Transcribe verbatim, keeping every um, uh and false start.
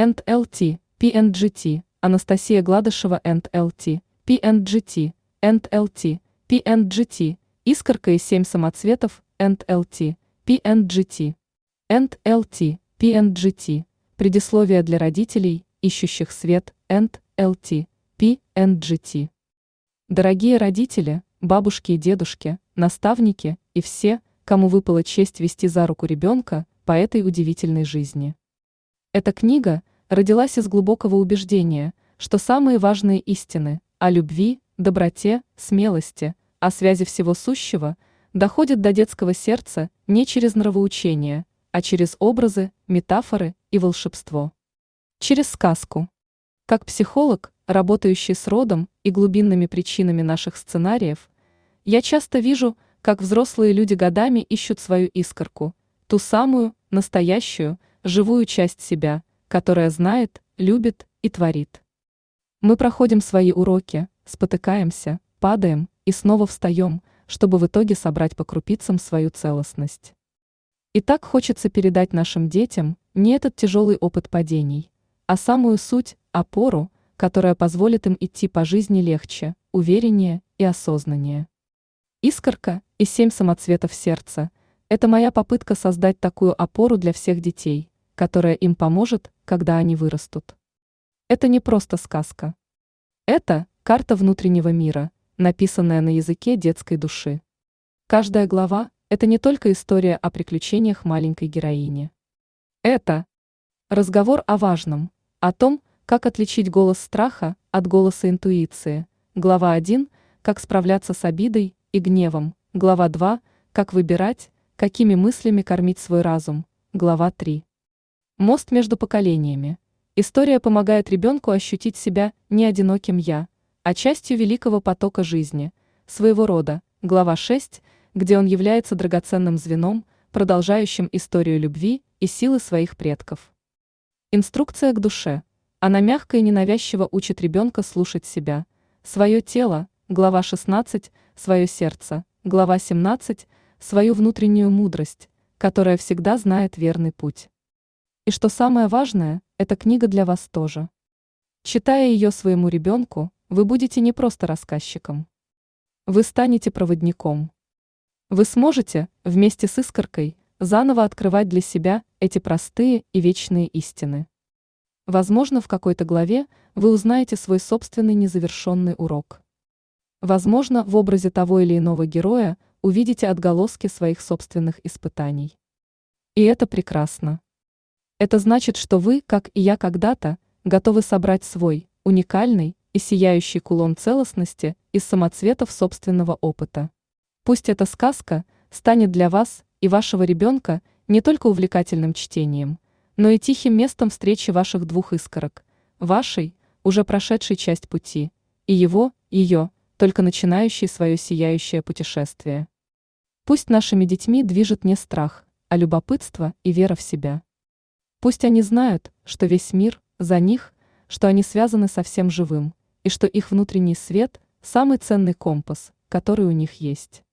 энд эл ти, пи энд джи ти, Анастасия Гладышева энд эл ти, пи энд джи ти, энд эл ти, пи энд джи ти, Искорка и семь самоцветов энд эл ти, пи энд джи ти, энд эл ти, пи энд джи ти, предисловие для родителей, ищущих свет энд эл ти, пи энд джи ти. Дорогие родители, бабушки и дедушки, наставники и все, кому выпала честь вести за руку ребенка по этой удивительной жизни. Эта книга родилась из глубокого убеждения, что самые важные истины о любви, доброте, смелости, о связи всего сущего доходят до детского сердца не через нравоучение, а через образы, метафоры и волшебство. Через сказку. Как психолог, работающий с родом и глубинными причинами наших сценариев, я часто вижу, как взрослые люди годами ищут свою искорку, ту самую, настоящую, живую часть себя, которая знает, любит и творит. Мы проходим свои уроки, спотыкаемся, падаем и снова встаем, чтобы в итоге собрать по крупицам свою целостность. И так хочется передать нашим детям не этот тяжелый опыт падений, а самую суть, опору, которая позволит им идти по жизни легче, увереннее и осознаннее. Искорка и семь самоцветов сердца – это моя попытка создать такую опору для всех детей, которая им поможет, когда они вырастут. Это не просто сказка. Это карта внутреннего мира, написанная на языке детской души. Каждая глава – это не только история о приключениях маленькой героини. Это разговор о важном, о том, как отличить голос страха от голоса интуиции. Глава один – как справляться с обидой и гневом. Глава два – как выбирать, какими мыслями кормить свой разум. Глава три. Мост между поколениями. История помогает ребенку ощутить себя не одиноким «я», а частью великого потока жизни, своего рода. Глава шесть, где он является драгоценным звеном, продолжающим историю любви и силы своих предков. Инструкция к душе. Она мягко и ненавязчиво учит ребенка слушать себя, свое тело. Глава шестнадцать, свое сердце. Глава семнадцать, свою внутреннюю мудрость, которая всегда знает верный путь. И что самое важное, эта книга для вас тоже. Читая ее своему ребенку, вы будете не просто рассказчиком. Вы станете проводником. Вы сможете, вместе с искоркой, заново открывать для себя эти простые и вечные истины. Возможно, в какой-то главе вы узнаете свой собственный незавершенный урок. Возможно, в образе того или иного героя увидите отголоски своих собственных испытаний. И это прекрасно. Это значит, что вы, как и я когда-то, готовы собрать свой, уникальный и сияющий кулон целостности из самоцветов собственного опыта. Пусть эта сказка станет для вас и вашего ребенка не только увлекательным чтением, но и тихим местом встречи ваших двух искорок, вашей, уже прошедшей часть пути, и его, ее, только начинающей свое сияющее путешествие. Пусть нашими детьми движет не страх, а любопытство и вера в себя. Пусть они знают, что весь мир за них, что они связаны со всем живым, и что их внутренний свет – самый ценный компас, который у них есть.